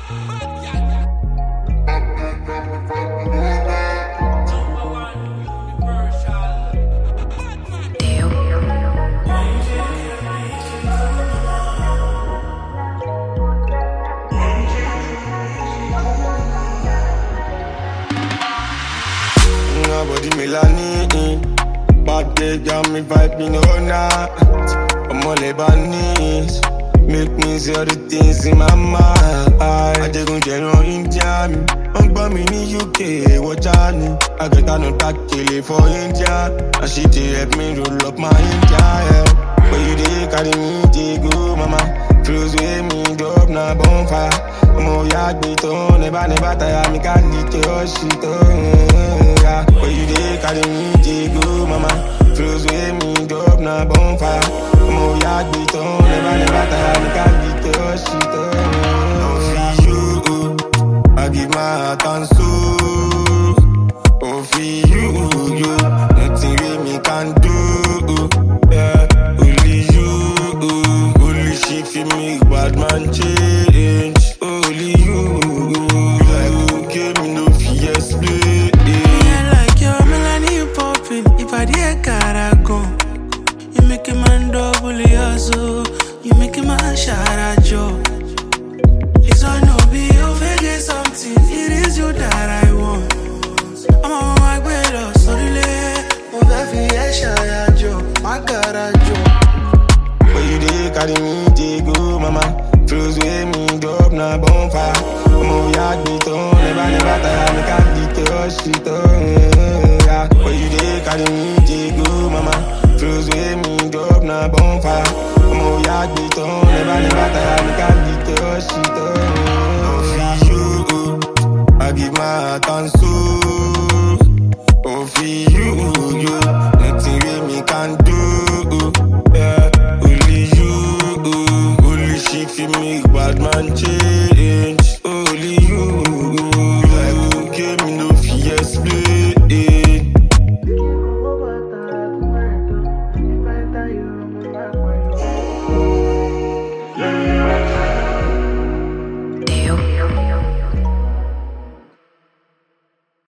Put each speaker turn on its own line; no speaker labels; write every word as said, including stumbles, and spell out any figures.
Body melanin, bad day got me vibing all night. I'm all Lebanese, make me see all the things in my mind. I take on general India, I'm bombing in U K, watch out. I get another kill for India, and she dey help me roll up my India. Yeah. But you dey carry me, dey go, mama. Flows with me, drop na bonfire. I'm all yak beat on, never never tire me, can't lead your shit on. But you dey carry me, dey go, mama. Flows with me, drop na bonfire. I'm all yak beat on, never never tire me, can't lead your shit on. For you, I give my heart and soul. Oh, for you, you, nothing with me can do. Yeah, only you, only she feel me, bad man change. Only you, like who gave me no fear split.
Yeah, like your Melanie, you poppin'. If I did, gotta go. You make a man double hustle. You make a man shout at you. It's all no be you forget something. It is you that I want. I'm on my way, lost. So delay. Move every year, shout at you. My God, at you.
But you dey carry me, dey go, mama. Flows with me, drop na bonfire. I'm all yak beat on, never never tire me, can't beat your shit on. Yeah. But you dey carry me, dey go, mama. Flows with me, drop na bonfire. I'm all yak beat on, never never tire me, can't beat your shit on. For you, I give my heart and soul. Oh, for you, you, nothing with me can do. Yeah, only you, only she feel me, bad man change. Only you.